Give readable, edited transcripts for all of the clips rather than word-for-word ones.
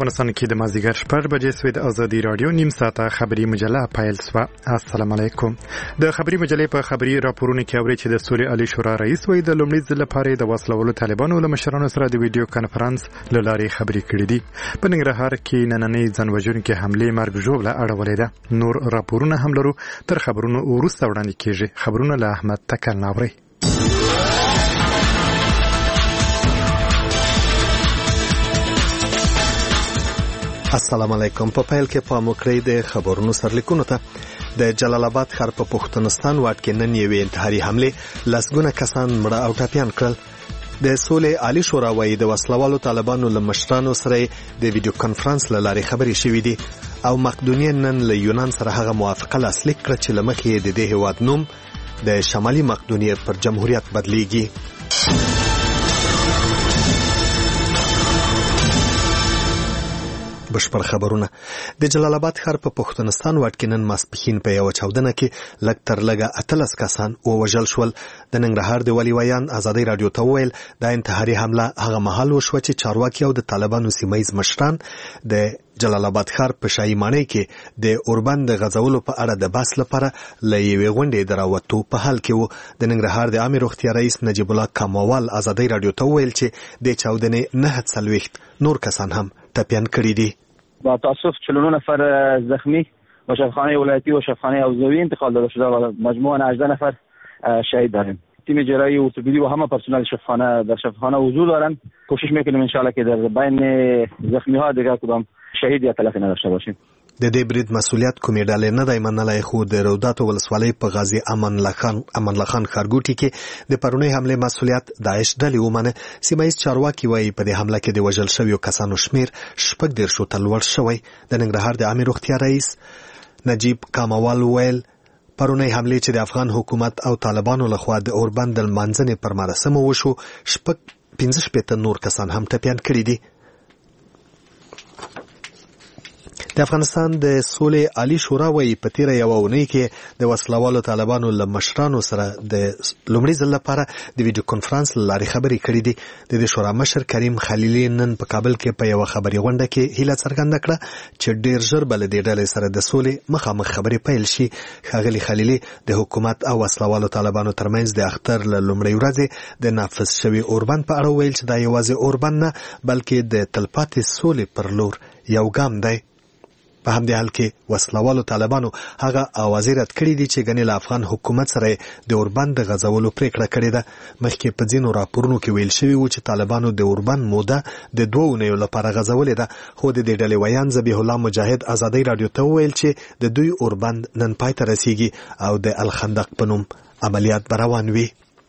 افغانستان کې د مازیګر 6 بجې سوی د ازادي رادیو نیم ساعته خبري مجله پیل شوه. السلام علیکم. د خبري مجلې په خبري راپورونو کې اوري چې د سولې عالی شورا رئیس وایي د لومړي ځل لپاره د وسلوالو طالبانو له مشرانو سره د ویډیو کانفرنس له لارې خبري کړې دي. په ننګرهار کې نننۍ ځانوژونکې حملې مرګ ژوبله اړولې ده. نور راپورونه هم لرو، تر خبرونو وروسته وړاندې کیږي. خبرونه له احمد تکل ناوري. السلام علیکم. په پیل کې پام وکړئ د خبرونو سرلیکونو ته. د جلال آباد ښار په پښتونستان واټ کې نن یوې انتحاري حملې لسګونه کسان مړه او ټپیان کړل. د سولې عالی شورا وایي د وسلوالو طالبانو له مشرانو سره د ویډیو کانفرنس له لارې خبرې شوې دي او مقدونیه نن له یونان سره هغه موافقه لاسلیک کړه چې له مخې د دې هیواد نوم د شمالي مقدونیه پر جمهوریت بدلیږي. بشپړ خبرونه. د جلال آباد ښار په پښتونستان واټ کې نن ماسپښین په یو چاودنه کې لږ تر لږه 18 کسان ووژل شول. د ننګرهار د ولی ویان ازادي رادیو ته وویل دا انتحاري حمله هغه مهال وشوه چې چارواکي او د طالبانو سیمایي مشران د جلال آباد ښار په شاهي ماڼۍ کې د اوربند د غځولو په اړه د بحث لپاره له یوې غونډې د راوتو په حال کې وو. د ننګرهار د عامه روغتیا رئیس نجیب الله کاموال ازادي رادیو ته وویل چې د چاودنې 49 نور کسان هم ټپیان کړي دي. با تاسف 49 نفر زخمی و شفاخانه ولایتی و شفاخانه حوزوی انتقال داده شده و مجموعاً 18 نفر شهید داریم. تیم جراحی ارتوپدی و همه پرسنل شفاخانه در شفاخانه حضور دارن. کوشش میکنیم ان شاء الله که در بین زخمی ها دیگر کدام شهید یا تلف نداشته باشیم. د دې برید مسولیت کومې ډلې نه دی منلای، خو د روداتو ولسوالۍ په غازی امان الله خان ښارګوټي کې د پرونۍ حملې مسولیت داعش ډلې ومنه. سیمایي چارواکي وایي په دې حمله کې د وژل شویو کسانو شمیر 14 ته لوړ شوی. د ننګرهار د عامه روغتیا رئیس نجیب کاموال ویل پرونۍ حملې چې د افغان حکومت او طالبانو لخوا د اوربند د لمانځنې پر مراسمو وشو 15 نور کسان هم ټپیان کړي دي. د افغانستان د سولې عالی شورا وایي په تیره یوه اونۍ کې د وسلوالو طالبانو له مشرانو سره د لومړي ځل لپاره د ویډیو کانفرنس له لارې خبرې کړې دي. د دې شورا مشر کریم خلیلي نن په کابل کې په یوه خبري غونډه کې هیله څرګنده کړه چې ډیر ژر به له دې ډلې سره د سولې مخامخ خبرې پیل شي. ښاغلي خلیلي د حکومت او وسلوالو طالبانو ترمنځ د اختر له لومړۍ ورځې د نافذ شوي اوربند په اړه ویل چې دا یوازې اوربند نه بلکې د تلپاتې سولې پر لور یو ګام دی. په همدې حال کې وسلوالو طالبانو هغه اوازې رد کړې دي چې ګنې له افغان حکومت سره د اوربند د غځولو پریکړه کړې ده. مخکې په ځینو راپورونو کې ویل شوي و چې طالبانو د اوربند موده د 2 اونیو لپاره غځولې ده، خو د دې ډلې ویان ذبیح الله مجاهد ازادي رادیو ته وویل چې د دوی اوربند نن پای ته رسیږي او د الخندق په نوم عملیات به روان وي.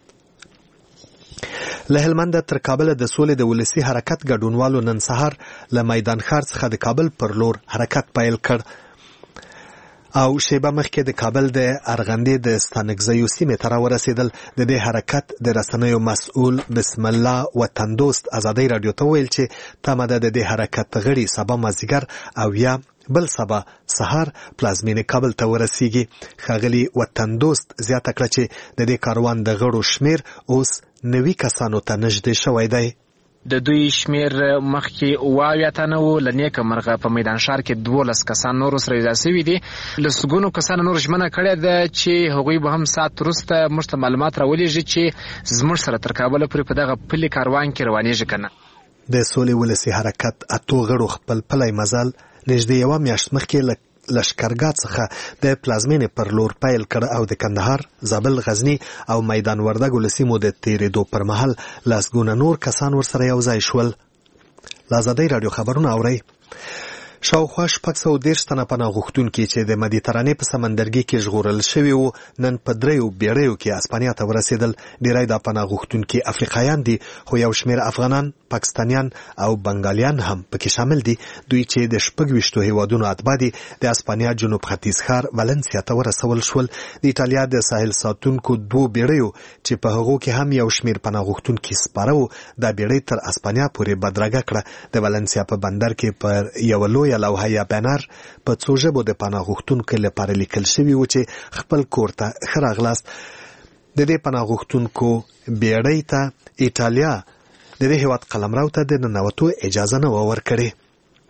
له هلمند تر کابل د سولې د ولسی حرکت ګډونوالو نن سهار له میدان ښار څخه د کابل پر لور حرکت پیل کړ او شیبه مخکې د کابل د ارغندې د ستانکزیو سیمې ته راورسېدل. د دې حرکت د رسنیو مسؤل بسم الله وطن دوست ازادي رادیو ته ویل چې تمه ده د دې حرکت غړي سبا مازدیګر او یا بل سبا سهار پلازمینې کابل ته ورسیږي. ښاغلي وطن دوست زیاته کړه چې د دې کاروان د غړو شمیر اوس 90 کسانو ته نږدې شوی دی. د دوی شمیر مخکې 28 تنه و. له نیکه مرغه په میدان ښار کې 12 کسان نور سره یې شوي دي. لسګونو کسان نور ژمنه کړې ده چې هغوی به هم ساعت وروسته موږ ته معلومات راولېږي چې زموږ سره تر کابله پورې په دغه پلي کاروان کې روانېږي که نه. د سولې ولسي حرکت 8 غړو خپل پلی مزل نږدې یوه میاشت مخکې لشکرګاه څخه د پلازمینې پر لور پیل کړ او د کندهار، زابل، غزنی او میدان وردګو له سیمو د تېرېدو پر مهال لسګونه نور کسان ورسره یو ځای شول. له ازادۍ راډیو خبرونه اورئ. شاوخوا 630 تنه پناه غوښتونکي چې د مدیترانې په سمندرګي کې ژغورل شوي وو نن په 3 بیړیو کې اسپانیا ته ورسېدل. ډیری د پناه غوښتونکي افریقایان دي، خو یو شمېر افغانان، پاکستانیان او بنګالیان هم پکې شامل دي. دوی چې د 26 هیوادونو اتباع دي د اسپانیا جنوب ختیځ ښار والنسیا ته ورسول شول. د ایټالیا د ساحل ساتونکو 2 بیړیو چې په هغو کې هم یو شمېر پناه غوښتونکي سپاره وو دا بیړۍ تر اسپانیا پورې بدرګه کړه. د والنسیا په بندر کې پر یو لوی لوحه یا بنر په څو ژبو د پناه غوښتونکو لپاره لیکل شوي و چې خپل کور ته ښه راغلاست. د دې پناه غوښتونکو بیړۍ ته ایټالیا د دې هیواد قلمرو ته د ننوتو اجازه نه ورکړې.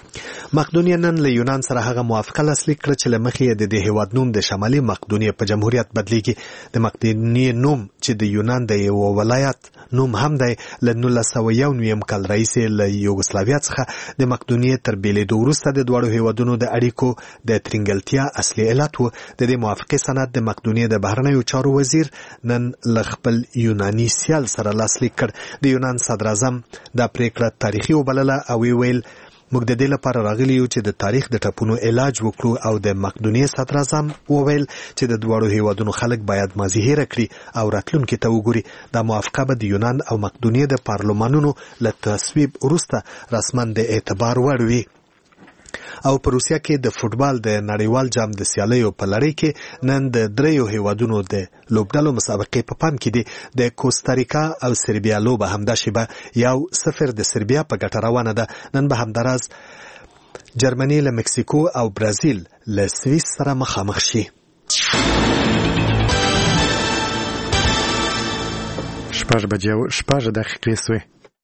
مقدونیه نن له یونان سره هغه موافقه لاسلیک کړه چې له مخې د دې هیواد نوم د شمالي مقدونیه په جمهوریت بدلیږي. د مقدونیه نوم چې د یونان د یو ولایت نوم هم دی له 1991 کال راهیسې له یوګسلاویا څخه د مقدونیه تر بیلېدو وروسته د دواړو هیوادونو د اړیکو د ترنګلتیا اصلي علت و. د دې موافقې سند د مقدونیه د بهرنیو چارو وزیر نن له خپل یوناني سیال سره لاسلیک کړ. د یونان صدر اعظم دا پریکړه تاریخي وبلله او ویل موږ د دې لپاره راغلي یو چې د تاریخ د ټپونو علاج وکړو او د مقدونیه صدر اعظم وویل چې د دواړو هیوادونو خلک باید ماضي هېره کړي او راتلونکي ته وګوري. دا موافقه به د یونان او مقدونیه د پارلمانونو له تصویب وروسته رسما د اعتبار وړ وي. او په روسیا کې د فوټبال د نړیوال جام د سیالیو په لړۍ کې نن د دریو هیوادونو د لوبډلو مسابقې په پام کې دي. د کوستاریکا او سربیا لوبه همدا شیبه 1-0 د سربیا په ګټه روانه ده. نن به همداراز جرمني له مکسیکو او برازیل له سویس سره مخامخ شي. 6:06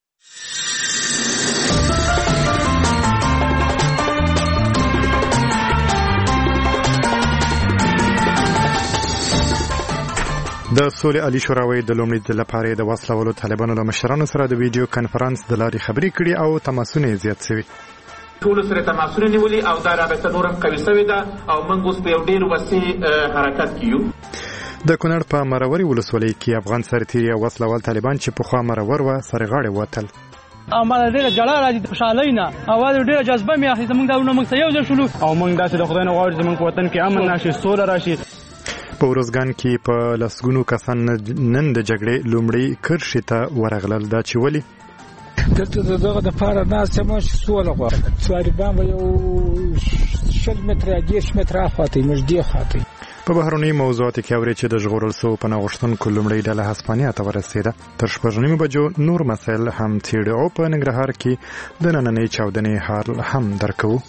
د سولې عالی شورا د لومړي ځل لپاره د وسلوالو طالبانو له مشرانو سره د ویډیو کانفرنس د لارې خبرې کړي او تماسونه زیات شوي. ټول سره تماسونه نیولي او دا رابطه نور هم قوي شوې ده او موږ اوس په یو ډېر وسیع حرکت کې یو. د کونړ په مروري ولسوالۍ کې افغان سرتیري او وسلوال طالبان چې پخوا مرور و سره غاړې وتل. امال ډېر جړه راځي خوشالۍ نه اواز ډېر جذبه مې اخلي. زموږ دا موږ ته یو ځل شلو او موږ داسې د خدای نه غواړو چې موږ وطن کې امن راشي، سوله راشي. په ورځګان کې په لسګونو کسان نن د جګړې لومړی کرښې ته ورغلل. دا چې ولې دلته دغه د پاره ناست یم چې سوله غواړي. طالبان به یو 60 متره 10 متره خواته نږدې خواته. په بهرني موضوعاتو کې اوري چې د ژغورل سو په نغښتونکو لومړی ډله هسپانیا ته ورسېده. تر 6:30 بجو نور مسایل هم څېړو او په ننګرهار کې د نننۍ چاودنې حال هم درکو.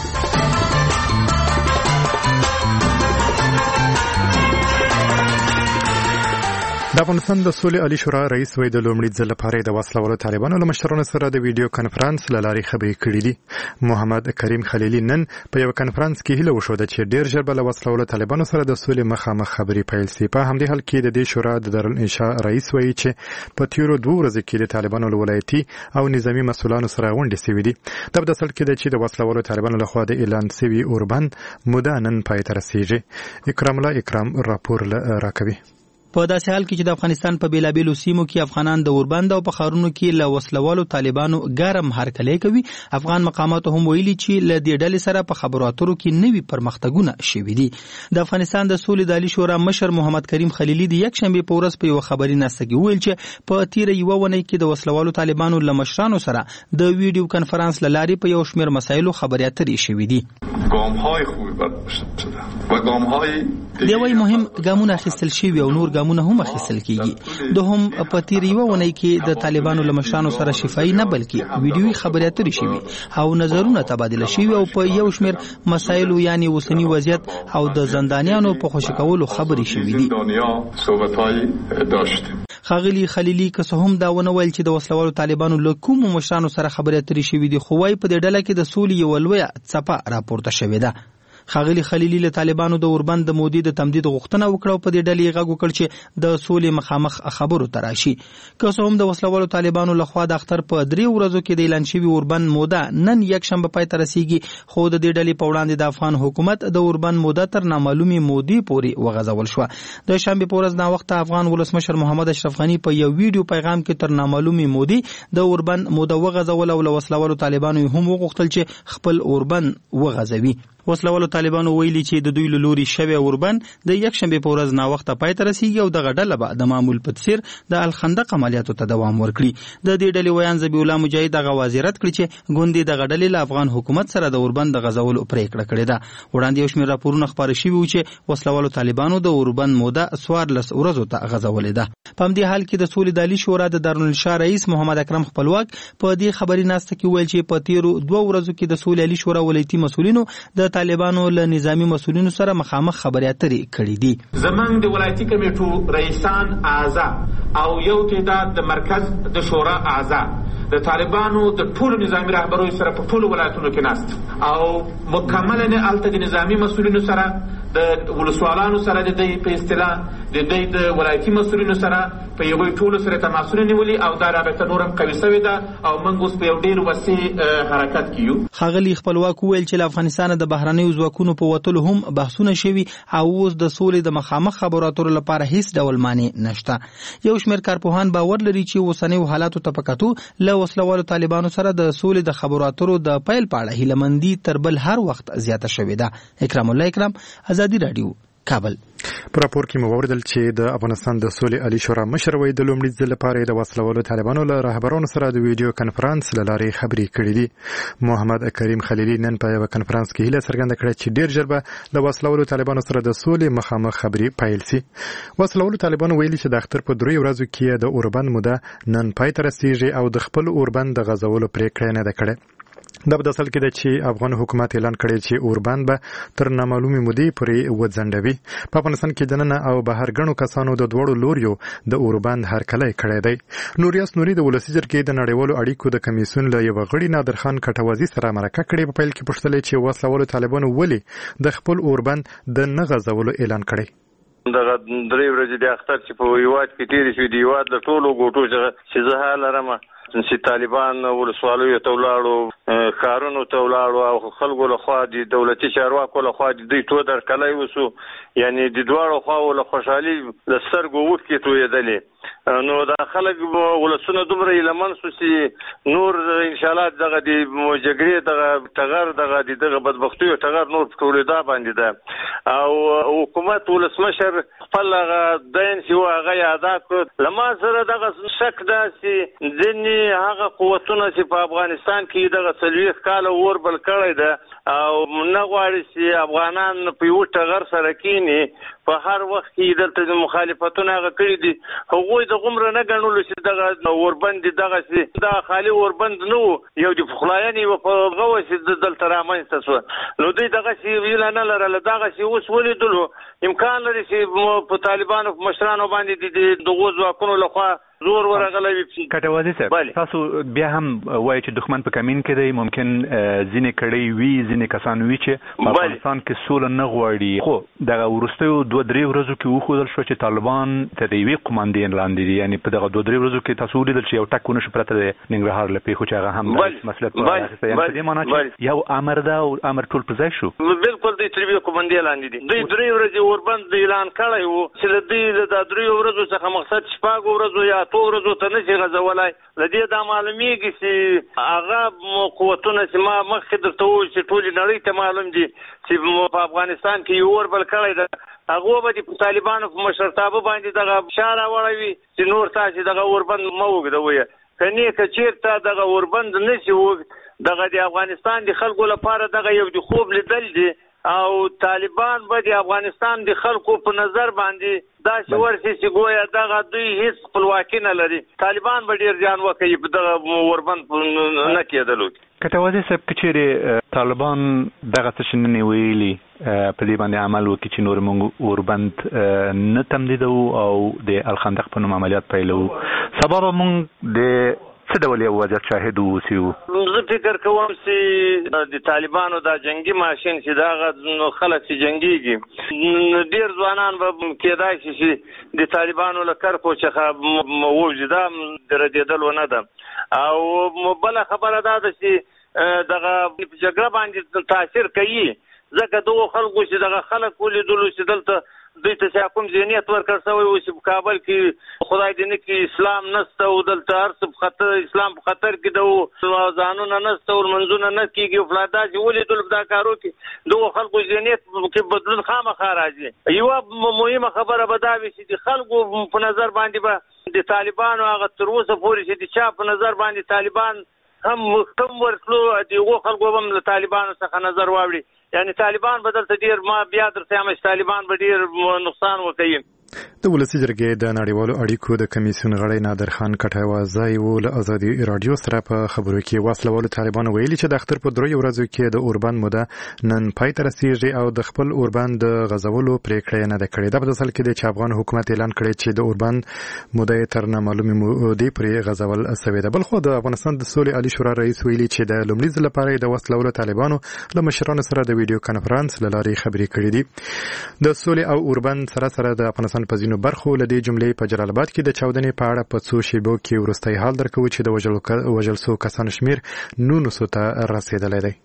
د افغانستان د سولې عالی شورا رئیس وای د لومړي ځل لپاره د وسلوالو طالبانو له مشرانو سره د ویډیو کانفرنس له لارې خبرې کړې دي. محمد کریم خلیلی نن په یو کانفرنس کې هیله وښوده چې ډېر ژر به له وسلوالو طالبانو سره د سولې مخامخ خبرې پیل شي. په همدې حال کې د دې شورا د دارالانشا رئیس وای چې په تیرو 2 ورځو کې د طالبانو له ولایتي او نظامی مسؤلانو سره غونډې شوې دي. د بدسل کې د چې د وسلوالو طالبانو لخوا د اعلان شوی اوربند موده نن پای ته رسیږي. اکرام راپور راکوي. په داسې حال کې چې د افغانستان په بیلابیلو سیمو کې افغانان د اوربند او په ښارونو کې له وسلوالو طالبانو ګرم هرکلی کوي، افغان مقاماتو هم ویلي چې له دې ډلې سره په خبرو اترو کې نوي پرمختګونه شوي دي. د افغانستان د سولې د عالی شورا مشر محمد کریم خلیلی د یکشنبې په ورځ په یو خبري ناسته کې ویل چې په تیره یوه اونۍ کې د وسلوالو طالبانو له مشرانو سره د ویډیو کانفرنس له لارې په یو شمېر مسایلو خبرې اترې شوي دي. دی وايي مهم ګامونه اخیستل شوي او نور ګامونه هم اخیستل کیږي. دوهم په تیر یوه اونۍ کې د طالبانو له مشرانو سره شفاهي نه بلکې ویډیوي خبرې اترې شوي او نظرونه تبادله شوي او په یو شمېر مسایلو یعنی اوسنی وضعیت او د زندانیانو په خوشي کولو خبرې شوي دي. ښاغلي خلیلي که څه هم دا ونه ویل چې د وسلوالو طالبانو له کومو مشرانو سره خبرې اترې شوي دي، خو وايي په دې ډله کې د سولې یوه لویه څپه راپورته شوې ده. ښاغلي خلیلي له طالبانو د اوربند د مودې د تمدید غوښتنه وکړه او په دې ډلې غږ وکړ چې د سولې مخامخ خبرو ته راشي. که څه هم د وسلوالو طالبانو لخوا د اختر په 3 ورځو کې د اعلان شوي اوربند موده نن یکشنبه پای ته رسیږي، خو د دې ډلې په وړاندې د افغان حکومت د اوربند موده تر نامعلومې مودې پورې وغځول شوه. د شنبې په ورځ ناوخته افغان ولسمشر محمد اشرف غني په یو ویډیو پیغام کې تر نامعلومې مودې د اوربند موده وغځول او له وسلوالو طالبانو هم وغوښتل چې خپل اوربند وغځوي. وسلوالو طالبانو ویلي چې د دوی له لوري شوی اوربند د یکشنبې په ورځ ناوخته پای ته رسیږي او دغه ډله به د معمول په څیر د الخندق عملیاتو ته دوام ورکړي. د دې ډلې ویان ذبیح الله مجاهد دغه واضح کړي چې ګوندې دغه ډلې له افغان حکومت سره د اوربند د غځولو پریکړه کړې ده. وړاندې یو شمېر راپورونه خپاره شوي وو چې وسلوالو طالبانو د اوربند موده 14 ورځو ته غځولې ده. په همدې حال کې د سولې د عالی شورا د دارالانشا رئیس محمد اکرم خپلواک په دې خبري ناسته کې ویل چې په تیرو 2 ورځو کې د سولې عالی شورا ولایتي مسؤلینو د طالبانو له نظامی مسؤلینو سره مخامخ خبرې اترې کړې دي. زمونږ د ولایتي کمیټو رئیسان اعضا او یو تعداد د مرکز د شورا اعضا د طالبانو د ټولو نظامی رهبرو سره په ټولو ولایتونو کې ناست او مکمل نه الته د نظامی مسؤلینو سره د ولسوالانو سره د دې په اصطلاح د دې د ولایتي مسؤلینو سره په یو ټولو سره تماسونه نیولي او دا رابطه نورم قوي شوې ده او موږ اوس په یو ډیر وسیع حرکت کیو. ښاغلي خپلواک وویل چې له افغانستان د بهرنیو ځواکونو په وتلو هم بحثونه شوي او اوس د سولې د مخامخ خبرو اترو لپاره هیڅ ډول مانع نشته. یو شمېر کارپوهان باور لري چې اوسنیو حالاتو ته په کتو له وسلوالو طالبانو سره د سولې د خبرو اترو د پیل په اړه هیلهمندي تر بل هر وخت زیاته شوې ده. اکرام الله اکرام، ازادي رادیو، کابل. په راپور کې مو واوریدل چې د افغانستان د سولې عالی شورا مشر وایي د لومړي ځل لپاره د وسلوالو طالبانو له رهبرانو سره د ویډیو کنفرانس له لارې خبرې کړې دي. محمد کریم خلیلي نن په یو کنفرانس کې هیله څرګنده کړه چې ډیر ژر به له وسلوالو طالبانو سره د سولې مخامخ خبرې پیل شي. وسلوالو طالبانو ویلي چې د اختر په 3 ورځو کې د اوربند موده نن پای ته رسیږي او د خپل اوربند د غزولو پریکړه نه ده کړې. دا په اصل کې ده چې افغان حکومت اعلان کړی چې اوربند به تر نامعلومې مودې پورې وځنډوي. په افغانستان کې دننه او بهر ګڼو کسانو د دوړو لوریو د اوربند هرکلی کړی دی. نوریاس نوري د ولسي جرګې د نړیوالو اړیکو د کمیسیون له یو غړي نادر خان کټوازي سره مرکه کړې. په پیل کې پوښتلې چې وسلوالو طالبانو ولې د خپل اوربند د نه غځولو اعلان کړی. دغه 3 ورځې د اختر چې په هیواد کې تېرې شوې د هیواد له ټولو ګوټو څخه چې زه حال لرم چې طالبان ولسوالیو ته ولاړو، ښارونو ته ولاړو او خلکو لخوا د دولتي چارواکو لخوا د دوی تو درکلی وسو، یعنی د دواړو خواو له خوشحالي د سترګو اوښکې تویېدلې. نو دا خلک ولسونه دومره ایلمن سو چې نور انشاءالله دغه د جګړې دغه ټغر دغه بدبختیو ټغر نور په ټولېدا باندې ده او حکومت ولسمشر خپل هغه دین چې و هغه یې ادا کړ. له ما سره دغه شک ده چې ځینې هغه قوتونه چې په افغانستان کې دغه 40 کاله اور بل کړی ده او نه غواړي چې افغانان په یو ټغر سره کینی. په هر وخت کې دلته د مخالفتونه هغه کړي دي، هغوی د غمره نه ګڼلو چې دغه اوربند دغه چې دا خالي اوربند نه و، یو د پخلاینې په غوه چې دلته رامنځته شوه. نو دوی دغه چې ویله نه لرله، دغه چې اوس ولیدلو امکان لري چې په طالبانو په مشرانو باندې د دغو ځواکونو لخوا زور ورغلی وي. کټوازي صاحب، تاسو بیا هم وایي چې دښمن په کمین کې دی، ممکن ځینې کړۍ وي، ځینې کسان وي چې په افغانستان کې سوله نه غواړي. خو دغه وروستیو 2-3 ورځو کې وښودل شوه چې طالبان تر یوې قوماندې لاندې دي. یعنې په دغه 2-3 ورځو کې تاسو ولیدل چې یو ټک ونه شو پرته د ننګرهار له پیښو چې هغه هم مسؤلیت واخیستی. یعنې په دې معنا چې یو امر ده او امر ټول پر ځای شو. بالکل دوی تر یوې قومندې لاندې دي. دوی 3 ورځې اوربند اعلان کړی و چې د دوی د 3 ورځو څخه مقصد 6 ورځو یا 2 ورځو ته نشي غځولی. له دې دا معلومیږي چې هغه قوتونه چې ما مخکې درته وویل چې ټولې نړۍ ته معلوم دي چې په افغانستان کې یو اور بل کړی ده، هغه به د طالبانو په مشرتابه باندې دغه فشار راوړوي چې نور تاسې دغه اوربند مه اوږدوئ. که نه که چېرته دغه اوربند نشي اوږد، دغه د افغانستان د خلکو لپاره دغه یو د خوب لیدل دي او طالبان به د افغانستان د خلکو په نظر باندې داسې ورسي چې ګویا دغه دوی هیڅ خپلواکي نه لري. طالبان به ډېر زیان وکړي په دغه اوربند نه کېدلو. کټوازي صاحب، که چیرې طالبان دغه څه چې نن ویلي په دې باندې عمل وکړي چې نور موږ اوربند نه تمدیدوو او د الخندق په نوم عملیات پیلوو، سبا به موږ د څه ډول یو وضعیت شاهد اوسو؟ زه فکر کوم چې د طالبانو دا جنگي ماشین چې دغه خلک چې جنګېږي، ډېر ځوانان به کېدای شي چې د طالبانو له کرکو څخه ووځي. دا د ردېدلو نه ده. او بله خبره دا ده چې دغه جګړه باندې تاثیر کوي، ځکه دغو خلکو چې دغه خلک ولیدلو چې دلته دوی ته چې کوم ذهنیت ورکړ شوی و چې په کابل کې خدای دې نه کړي اسلام نشته او دلته هر څه په خطر، اسلام په خطر کې ده او ځانونه نشته او لمونځونه نه کېږي او فلان، داسې ولیدلو په دا کارو کې دغو خلکو ذهنیت کې بدلون خامخا راځي. یوه مهمه خبره به دا وي چې د خلکو په نظر باندې به د طالبانو هغه تر اوسه پورې چې د چا په نظر باندې طالبان هم کم ورتلو، دغو خلکو به هم له طالبانو څخه نظر واوړي. یعنی طالبان به دلته ډېر، ما بیا درته وایم چې طالبان به ډېر نقصان وکړي. د ولسی جرګې د نړیوالو اړیکو د کمیسیون غړی نادر خان کټایوازی ول ازادي رادیو سره په خبرو کې وسلوالو طالبانو ویلي چې د اختر په درې ورځو کې د اوربند موده نن پای ته رسیږي او د خپل اوربند د غزولو پریکړه نه ده کړې. د بدل کې د افغان حکومت اعلان کړی چې د اوربند موده تر نه معلومه مودې پرې غزول شوې ده. بل خو د افغانستان د سولې عالی شورا رئیس ویلي چې د لومړي ځل لپاره د وسلوالو طالبانو له مشرانو سره د ویډیو کانفرنس لارې خبرې کړې دي. د سولې او اوربند سره د افغانستان په ځینو برخو لدې جملې په جلال آباد کې د چاودنې په اړه په څو شیبو کې وروستۍ حال درکوي چې د وژل شوو کسانو شمیر 900 ته رسیدلی دی.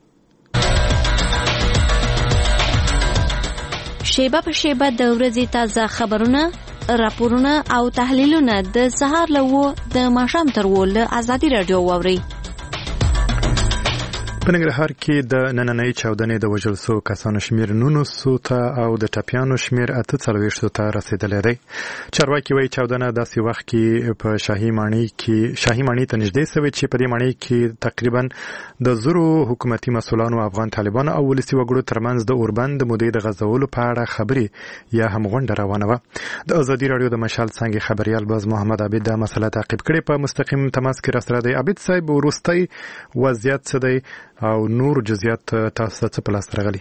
شیبه په شیبه د ورځې تازه خبرونه، راپورونه او تحلیلونه د سهار له 9 د ماښام تر 10 له ازادي رادیو واورئ. په ننګرهار کې د نننۍ چاودنې د وژل شوو کسانو شمیر 900 ته او د ټپیانو شمیر 48 ته رسیدلی دی. چارواکي وایي چاودنه داسې وخت کې په شاهي ماڼۍ ته نږدې شوې چې په دې ماڼۍ کې تقریبا د زرو حکومتي مسؤلانو، افغان طالبانو او ولسي وګړو ترمنځ د اوربند د مودې د غځولو په اړه خبرې یا هم غونډه روانه وه. د ازادي رادیو د مشال څانګې خبريال باز محمد عابد دا مسله تعقیب کړې. په مستقیم تماس کې راسره دی. عابد صاحب، وروستی وضعیت څه دی او نور جزئیات تاسو ته په لاس راغلي؟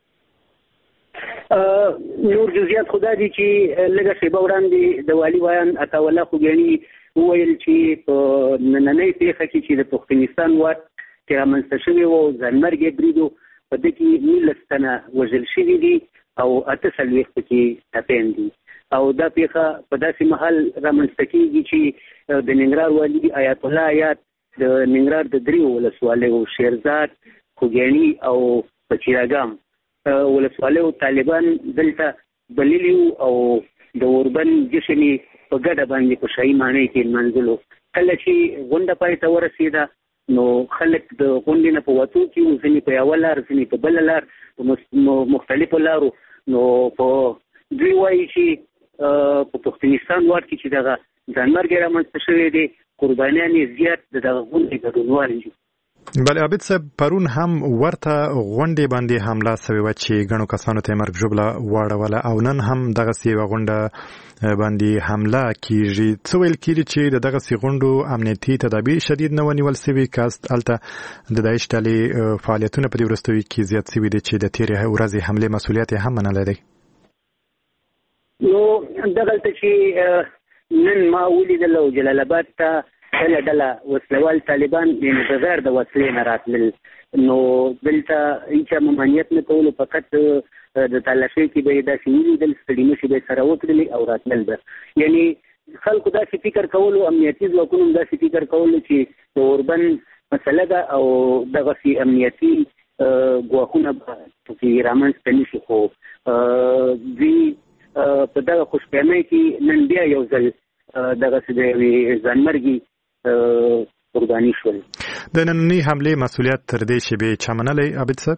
نور جزئیات خدا دي چې لږه شیبه وړاندې د والي بیان عطاالله خوګیاني وویل چې په نننۍ پیښه کې چې د پښتونستان واټ کې رامنځته شوی و ځانمرګي بریدو په دې کې 19 تنه وژل شوي دي او 48 پکې ټپیان دي او دا پیښه په داسې مهال رامنځته کېږي چې د ننګرهار والي آیت الله آیات د ننګرهار د دریو ولسوالیو شیرزاد، خوګیاڼي او پچیراګام ولسوالیو طالبان دلته بللي او د اوربند جشن په ګډه باندې په شاهي ماڼۍ کې لمانځلو. کله چې غونډه پای ته ورسېده نو خلک د غونډې نه په وتو کې ځینې په یوه لار، ځینې په بله لار، په مختلفو لارو. نو په دوی وایي چې په پښتونستان واټ کې چې دغه ځانمرګي رامنځته شوی دی، قربانیان یې زیات د دغه غونډې ګډونوال دي. بله عابد صاحب، پرون هم ورته غونډې باندې حمله شوې وه چې ګڼو کسانو ته مرګ ژوبله واړوله او نن هم دغسې یوه غونډه باندې حمله کېږي. څه ویل کېږي چې د دغسې غونډو امنیتي تدابیر شدید نه ونیول شوي که هلته د داعش ډلې فعالیتونه په دې وروستیو کې زیات شوي دي چې د تېرې ورځې حملې مسؤلیت یې هم منلی دی؟ نو دغلته چې نن ما ولیدل او جلال آباد ته کله ډله وسلوال طالبان بغیر د وسلې نه راتلل، نو دلته هیڅ ممانعت نه کولو، فقط د تلاشۍ کې به یې داسې ولیدل، ستړي مشي به یې سره وکړلې او راتلل به. یعنې خلکو داسې فکر کولو، امنیتي ځواکونو داسې فکر کولو چې د اوربند مسله ده او دغسې امنیتي ګواښونه به پکې رامنځته نه شي. خو دوی په دغه خوشبینۍ کې نن بیا یو ځل دغسې د یوې ځانمرګي قرباني شول. د نننۍ حملې مسؤلیت تر دې شیبې چا منلی عابد صاحب؟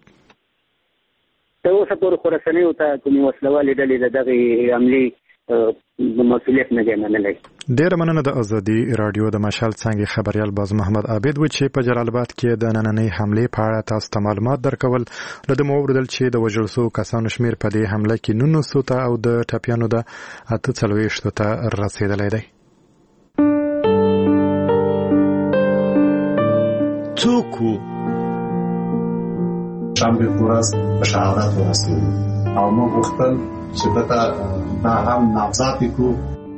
تر اوسه پورې خو رسنیو ته کومې وسلوالې ډلې د دغې حملې مسؤلیت نه دی منلی. ډېره مننه. د ازادي راډیو د مشال څانګې خبریال باز محمد عابد و چې په جلال آباد کې د نننۍ حملې په اړه تاسو ته معلومات درکول. له ده مو واورېدل چې د وژل شوو کسانو شمیر په دې حمله کې 900 ته او د ټپیانو د 48 ته رسیدلی دی. څوک وو؟ شنبې په ورځ په شهادت ورسېدو او موږ غوښتل چې دته دا هم نامزد کړو.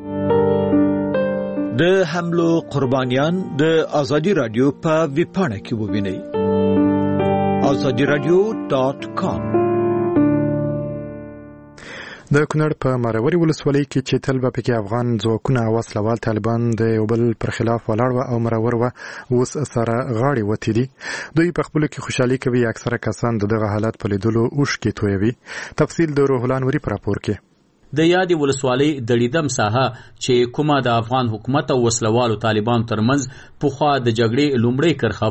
د حملو قربانیان د ازادي رادیو په ویبپاڼه کې ووینئ. azadiradio.com. د کونړ په ماروري ولسوالۍ کې چې تل به پکې افغان ځواکونه او وسلوال طالبان د یو بل پر خلاف ولاړ وه او مرور وه، اوس سره غاړې وتې دي. دوی په خپلو کې خوشحالي کوي. اکثره کسان د دغه حالت په لیدلو اوښکې تویوي. تفصیل د روح الله نوري په راپور کې. د یادې ولسوالۍ د لیدم ساحه چې کومه د افغان حکومت او وسلوالو طالبان ترمنځ پخوا د جګړې لومړۍ کرښه وه،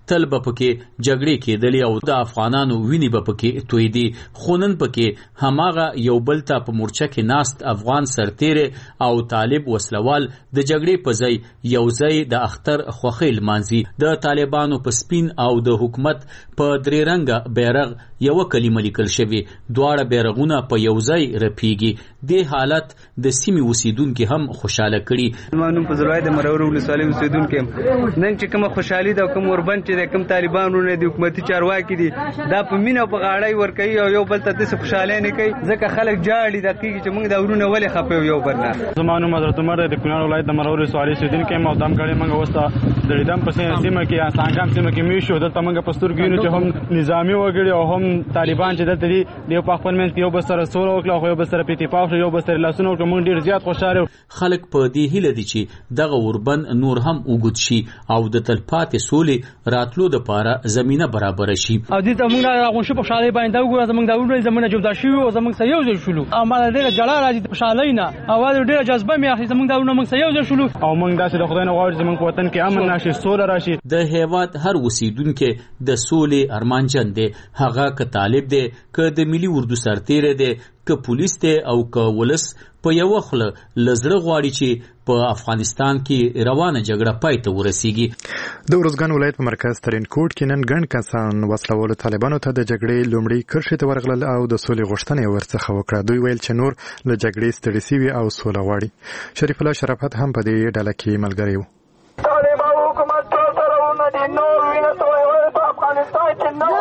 تل به پکې جګړې کېدلې او د افغانانو وینې به پکې تویدي، خو نن پکې هماغه یو بل ته په مورچه کې ناست افغان سرتیری او طالب وسلوال د جګړې په ځای یو ځای د اختر خوښۍ لمانځي. د طالبانو په سپین او د حکومت په درې رنګه بیرغ یو کلمه لیکل شوی، دواړه بیرغونه په یو ځای رپیږي. د حالت د سیمې اوسیدونکو هم خوشاله کړي. مانو په زړه د مرور ولسوالۍ اوسیدونکو نن چې کومه خوشحالي ده، کوم اوربند چې د کوم طالبانو نه د حکومتي چارواکي دي دا په مینه په غاړی ور کوي او یو بل ته د خوشاله نه کوي، ځکه خلک جاړي د کیږي چې موږ دا ورونه ولې خپه یو بل نه. زمانو حضرت عمر د کونړ ولایت د مرور ولسوالۍ اوسیدونکو مو دم کړي موږ وسته د دم په سیمه کې اسانګام سیمه کې میشو دلته موږ په سترګینو چې هم نظامی وګړي او هم طالبان چې دلته دي یو په خپل منځ کې یو بل سره سوله وکړه او یو بل سره په اتفاق یو بل سره لاسونه وکړه، موږ ډیر زیات خوشاله. خلک په دې هیله دي چې دغه اوربند نور هم وګد شي او د تلپاتې سولې راتلو لپاره زمينه برابر شي. او دې ته موږ راغونډ په شاله باندې وګورئ، زموږ د ورونو زمونه جوړ شي او زموږ سره یو ځای شولو او ما ډیره جلا راځي په شاله نه اواز ډیره جذبه مې اخلي، زموږ د ورونو موږ سره یو ځای شولو او موږ داسې د خدای نه غواړو چې زموږ وطن کې امن راشي، سوله راشي. د هیواد هر اوسیدونکو د سولې ارمانجن دی، هغه که طالب دی، که د ملي اردو سرتیری دی، که پولیس دی او که ولس په یو خل لزړه غواړي چې په افغانستان کې روانه جګړه پای ته ورسیږي. د ارزګان ولایت په مرکز ترینکوټ کې نن ګڼ کسان وسلوالو طالبانو ته د جګړې لومړی کرښې ته ورغلل او د سولې غوښتنه ورڅخه وکړه. دوی ویل چې نور له جګړې ستړي شوي او سوله غواړي. شریف الله شرافت هم په دې ډله کې ملګری و. طالبان حکومت ټول سرونه دي، نور وینه تویول په افغانستان کې نه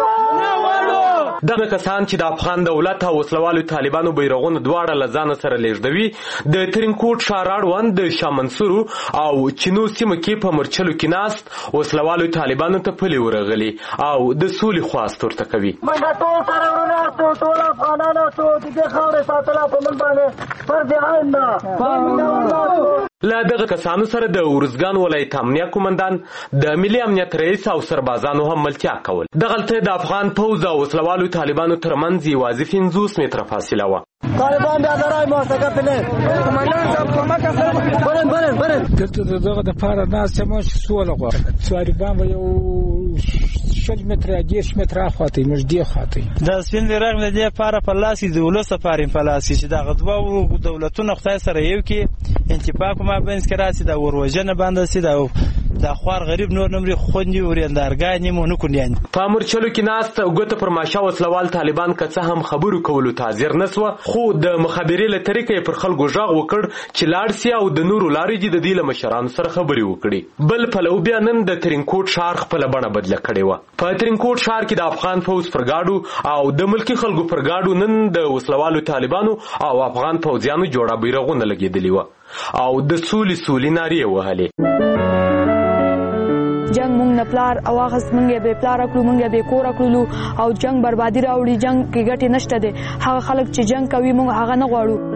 دغه کسان چې د افغان دولت او وسلوالو طالبانو بیرغونه دواړه لزان سره لیږدوي د ترینکوټ ښار اړوند د شاه منصور او چینو سیمه کې په مرچلو کې ناست وسلوالو طالبانو ته پلي ورغلي او د سولې خواست ورته کوي. موږ ټول سره ورونه ټول افغانانو ته د خاورې ساتلو په من باندې فرض عین ده. له دغه کسانو سره د ارزګان ولایت امنیه قومندان د ملي امنیت رئیس او سربازانو هم ملتیا کول. دغلته د افغان پوځ او وسلوالو طالبانو ترمنځ یوازې 50 متره فاصله وه. طالبان بیا درای موافقه پنه کمانډر صاحب کومه سره برن دلته دغه د پاره ناس چې مو سوال غواړي طالبان یو 10 متره 10 متره خاطی مجدي خاطی د سپین بیرغ له دې پاره په لاسي د ولس لپاره په لاسي چې دغه دوه دولتونو خدای سره یو کې انتفاق ما بینس کې راسي د وروجنه باندې سي د خوار غریب نور نمرې خوندي وریندارګانی مونږ کونیان په مرچلو کې ناست ګوته پر ماشه وسلوال طالبان که هم خبرو کولو تاذیر نسوه، خو د مخابرې له طریقې پر خلکو ژغ وکړ چې لاړ سي او د نورو لارې دي د دې له مشرانو سره خبرې وکړي. بل پلو بیا نن د ترینکوټ ښار خپل بڼه بدله کړې وه. په ترینکوټ ښار کې د افغان فوز پر گاډو او د ملکی خلکو پر گاډو نن د وسلوالو طالبانو او افغان فوجیانو جوړه بیرغونه لګېدلي وه او د سولې نارې وهلې. جنگ مونږ نه پلار او هغه مونږ به پلار کړو، مونږ به کور کړو او جنگ بربادي راوړي. جنگ کې ګټه نشته ده. هغه خلک چې جنگ کوي مونږ هغه نه غواړو.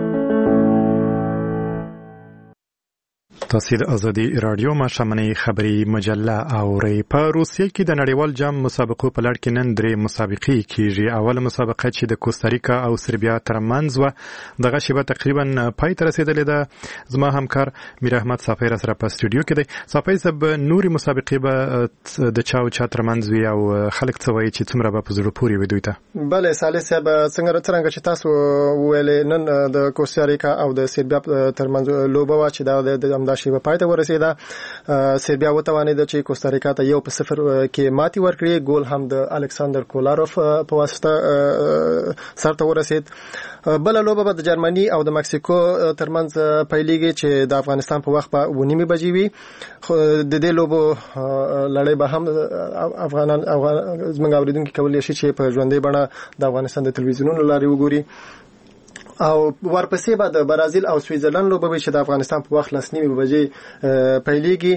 تاسو د ازادي رادیو ماشومنۍ خبري مجله اورئ. په روسیې کې د نړیوال جام مسابقو په لړ کې نن درې مسابقې کیږي. اوله مسابقه چې د کوستاریکا او سربیا ترمنځ و دغه شیبه تقریبا پای ته رسیدلې ده. زما همکار میر احمد صافی را سره په استودیو کې دی. صافی صاحب، نوري مسابقې به د چا او چا ترمنځ وي او خلک څه وایي چې څومره به په زړه پورې وي دوی ته؟ بله صالح صاحب، څنګه چې تاسو وویلې نن د کوستاریکا او د سربیا ترمنځ لوبه وه چې دا همدا شیبه پای ته ورسېده. سربیا وتوانېده چې کوستاریکا ته 1-0 کې ماتې ورکړي. ګول هم د الکساندر کولاروف په واسطه سرته ورسېد. بله لوبه به د جرمني او د مکسیکو ترمنځ پیلېږي چې د افغانستان په وخت په 9:30 بجې وي. د دې لوبو لړۍ به هم افغانان زموږ اورېدونکي کولی شي چې په ژوندۍ بڼه د افغانستان د تلویزیونونو لارې وګوري. او ورپسې به د برازیل او سویټزرلند لوبه وي چې د افغانستان په وخت 9:30 بجې پیلېږي.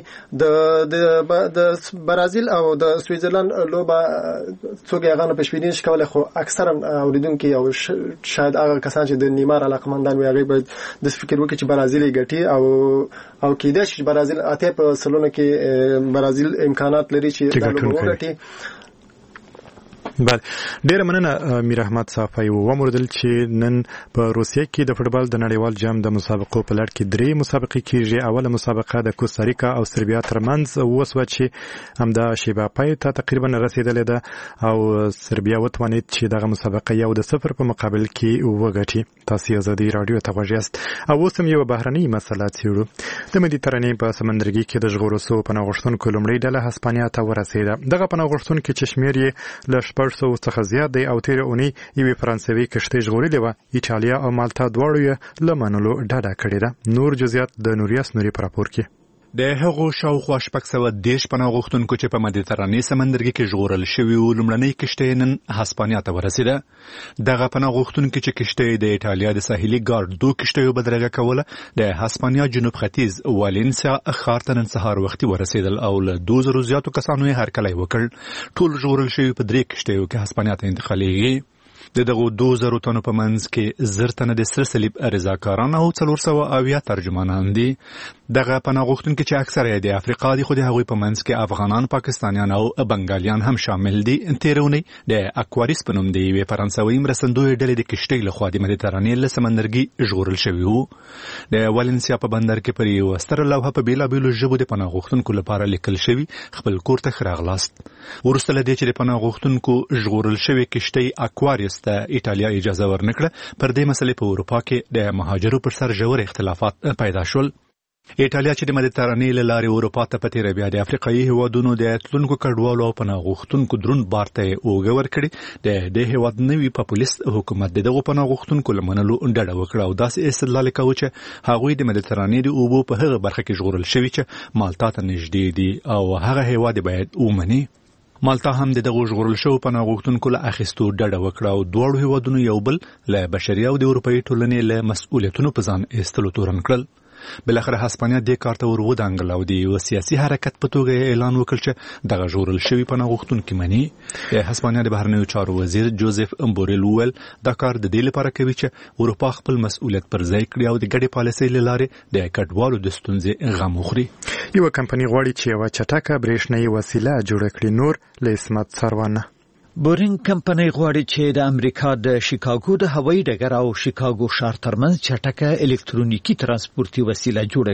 د برازیل او د سویټزرلند لوبه څوک هغه نه پېشبیني نشي کولی، خو اکثرا اوریدونکي او شاید هغه کسان چې د نیمار علاقمندان وي هغوی باید داسې فکر وکړي چې برازیل یې ګټي او کېدای شي چې برازیل 8% کې برازیل امکانات لري چې دا لوبه وګټي. بله ډیره مننه میر احمد صافی ومردل چې نن په روسیه کې د فوټبال د نړیوال جام د مسابقو په لړ کې 3 مسابقې کېږي. اوله مسابقه د کوستاریکا او سربیا ترمنځ وسوه چې همدا شیبه پای ته تقریبا رسیدلې ده او سربیا وتوانید چې دغه مسابقه 1-0 په مقابل کې وګټي. تاسو آزادي رادیو ته غوږ یاست او اوس هم یو بهرنۍ مسله څېړو. د مدیترانې په سمندرګي کې د ژغورل شوو پناه غوښتونکو لومړۍ ډله هسپانیا ته ورسېده. دغه پناه غوښتونکي چې شمېر یې له 400 څخه زیات دی او تېره اونۍ یوې فرانسوي کښتۍ ژغورلې وه. ایټالیا او مالټا دواړو یې له منلو ډډه کړې ده. نور جزئیات د نوریاس نوري په راپور کې. د هغو شاوخوا 610 پناه غوښتونکو چې په مدیترانې سمندرګي کې ژغورل شوي وو لومړنۍ کښتۍ نن هسپانیا ته ورسېده. دغه پناه غوښتونکي چې کښتۍ د ایټالیا د ساحلي ګارد 2 کښتیو بدرګه کوله د هسپانیا جنوب ختیځ والنسیا ښار ته نن سهار وختي ورسېدل او له 2000 زیاتو کسانو یې هرکلی وکړ. ټول ژغورل شوي په 3 کښتیو کې هسپانیا ته انتقالېږي. د دغو 2000 تنو په منځ کې 1000 تنه د سره صلیب رضاکاران او 480 ترجمانان دي. دغه پناه غوښتونکي چې اکثره یې د افریقا دي خو د هغوی په منځ کې افغانان، پاکستانیان او بنګالیان هم شامل دي. تېرونی د اکواریس په نوم د یوې فرانسوي مرستندویې ډلې د کښتۍ لخوا د مدیترانې له سمندرګي ژغورل شوي وو. د والنسیا په بندر کې پر یوه ستره لوحه په بېلابېلو ژبو د پناه غوښتونکو لپاره لیکل شوي خپل کور ته ښه راغلاست. وروسته له دې چې د پناه غوښتونکو ژغورل شوې کښتۍ اکواریس ته ایټالیا اجازه ورنکړه، پر دې مسلې په اروپا کې د مهاجرو پر سر ژور اختلافات پیدا شول. ایټالیا چې د مدیترانې له لارې اروپا ته په تېره بیا د افریقایي هېوادونو د تلونکو کډوالو او پناه غوښتونکو دروند بار ته یې اوږه ورکړې. د دې هېواد نوي پاپولیست حکومت د دغو پناه غوښتونکو له منلو ډډه وکړه او داسې استدلال یې کوه چې هغوی د مدیترانې د اوبو په هغه برخه کې ژغورل شوي چې مالټا ته نږدې دي او هغه هېواد باید ومني. مالټا هم د دغو ژغورل شوو پناه غوښتونکو له اخیستو ډډه وکړه او دواړو هېوادونو یو بل له بشري او د اروپایي ټولنې له مسؤلیتونو په ځان ایستلو تورن کړل. بالاخره هسپانیا دې کار ته ور ودانګل او د یو سیاسي حرکت په توګه اعلان وکړ چې دغه ژغورل شوي پناه غوښتونکي مني. د هسپانیا د بهرنیو چارو وزیر جوزف بوریل وویل دا کار د دې لپاره کوي چې اروپا خپل مسؤلیت پر ځای کړي او د ګډې پالیسۍ له لارې د کډوالو د ستونزې غم وخوري. یوه کمپنۍ غواړي چې یوه چټکه برېښنایي وسیله جوړه کړي. نور له اسمت سروانه. بورینګ کمپنۍ غواړي چې د امریکا د شیکاګو د هوایي ډګر او شیکاګو ښار ترمنځ چټکه الکترونیکي ترانسپورتي وسیله جوړه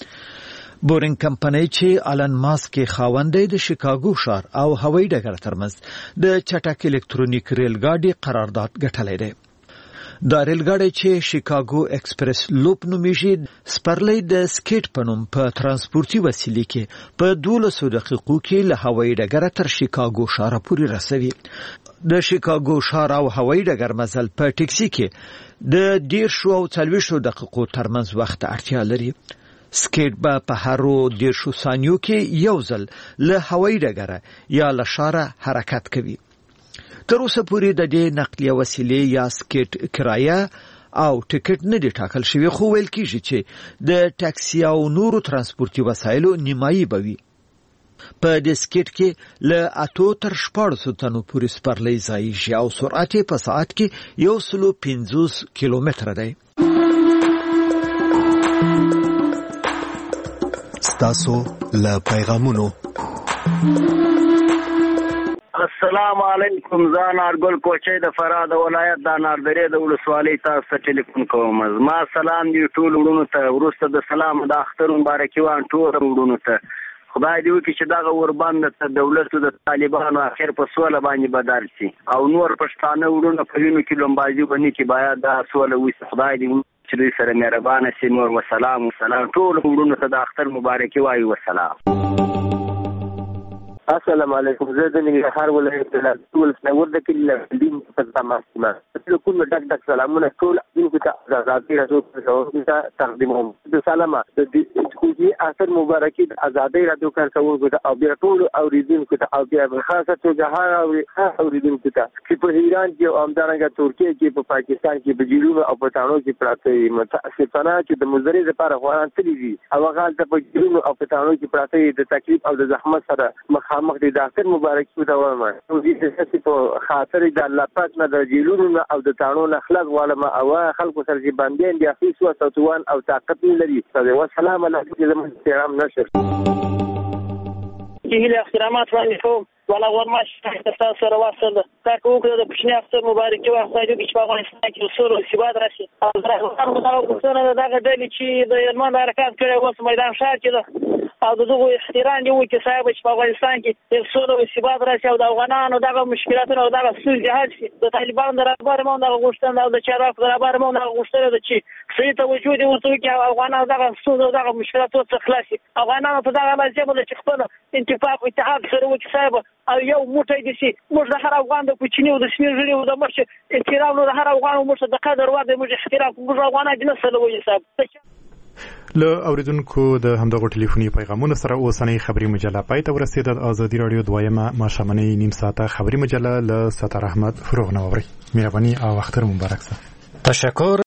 کړي. بورینګ کمپنۍ چې آلن ماسک خاوند دی د شیکاګو ښار او هوایي ډګر ترمنځ د چټک الکترونیک ریل ګاډي قرارداد ګټلی دی. دا ریل ګاډی چې شیکاګو ایکسپریس لوپ نومیږي سپرلی د سکیټ په نوم په ترانسپورتي وسیلې کې په 12 دقیقو کې له هوایي ډګره تر شیکاګو ښار پورې رسوي. د شیکاګو ښار او هوایي ډګر مزل په ټکسي کې د 10 او 40 دقیقو ترمنځ وخت اړتیا لري. سکیټ به په هرو 10 ثانیو کې یو ځل له هوایي ډګره یا له ښاره حرکت کوي. تر اوسه پورې د دې نقلیه وسیلې یا سکیټ کرایه او ټیکټ نه دی ټاکل شوی خو ویل کیږي چې د ټاکسي او نورو ترانسپورتي وسایلو نیمایي به وي. په دې سکیټ کې له 8 تر 14 تنو پورې سپرلی ځایږي او سرعت په ساعت کې 150 کیلومتره دی. ستاسو له پیغامونو. السلام علیکم. زه نارګل کوچی د فراه د ولایت د اناردرې د ولسوالۍ تاسو ته ټلیفون کوم. ما سلام دی ټول وروڼو ته. وروسته د سلام د اختر مبارکي وان ټول وروڼو ته. خدای دې وکړي چې دغه وربند ته دولت د طالبانو اخر په سوله باندې بدل شي او نور پښتانه وروڼو په وینو کې لومبازي باندې کې باید دا سوله وي. خدای دې چې دوی سره مهربانه شي. نور وسلام ټول وروڼو ته د اختر مبارکي وایي. وسلام. السلام علیکم. زه د ننګرهار ولایت د ټول څنګه د کلی دین په تماسه ته کوم ډک سلامونه ټول دین ته آزادي راځو ته تقدیموم. د سلامه د دې اخر مبارکي د آزادي راځو کارکونکو ته او بیا ټول اوریدونکو ته او بیا خاصه توګه هغه اوریدونکو ته چې په ایران کې او همدارنګه ترکیه کې په پاکستان کې په جیلونو او په تاڼو کې پراته دي. متاسفانه چې د مزدوري لپاره غوړان تللی دي او هغه د په جیلونو او په تاڼو کې پراته دي د تکلیف او د زحمت سره مخامخ دي. د اخر مبارکي ته وایم نو دې په خاطر د الله پاک نه د جیلونو او د تاڼو نه خلاص غواړم او خلکو سره چې باندې دي اخیس او توان او طاقت نه لري. والسلام علیکم. زموږ احترام نشر هیله احترامات باندې کوم ولا ورماش تاسو سره واصل دا کوکړه د پښنی اختر مبارک واخلای چې په افغانستان کې وسوله او ثبات راشي او دا غوښتنه ده دغه ډلې چې د یلمان حرکت کړی اوس میدان ښار کې ده او دغه احترام دی چې صاحب چې په افغانستان کې وسوله او ثبات راشي او د افغانانو دغه مشکلاتونه او دغه ستونزې حل شي د طالبانو د رهبر مو دغه غوښتنه او د چارواکو د رهبر مو دغه غوښتنه ده چې صحیح توجه دي ورته وکړي او افغانانو دغه ستونزې او دغه مشکلاتو څخه خلاص شي افغانانو په دغه لازم ده چې خپل اتفاق او اتحاد سره وکړي صاحب او یو موټی دي چې موږ د هر افغان د کوچني او د سپین ږیري او د مخ احترام نو د هر افغان موږ د قدر ور د موږ احترام موږ افغانان د نسل وایي صاحب له اوریدونکو د همدغه ټلیفوني پیغامونو سره اوسنۍ خبري مجله پای ته ورسېده. ازادي رادیو دویمه ماښامنۍ نیم ساعته خبري مجله له ستر احمد فروغ نو اوري. مهرباني او وخت مبارک. تشکر.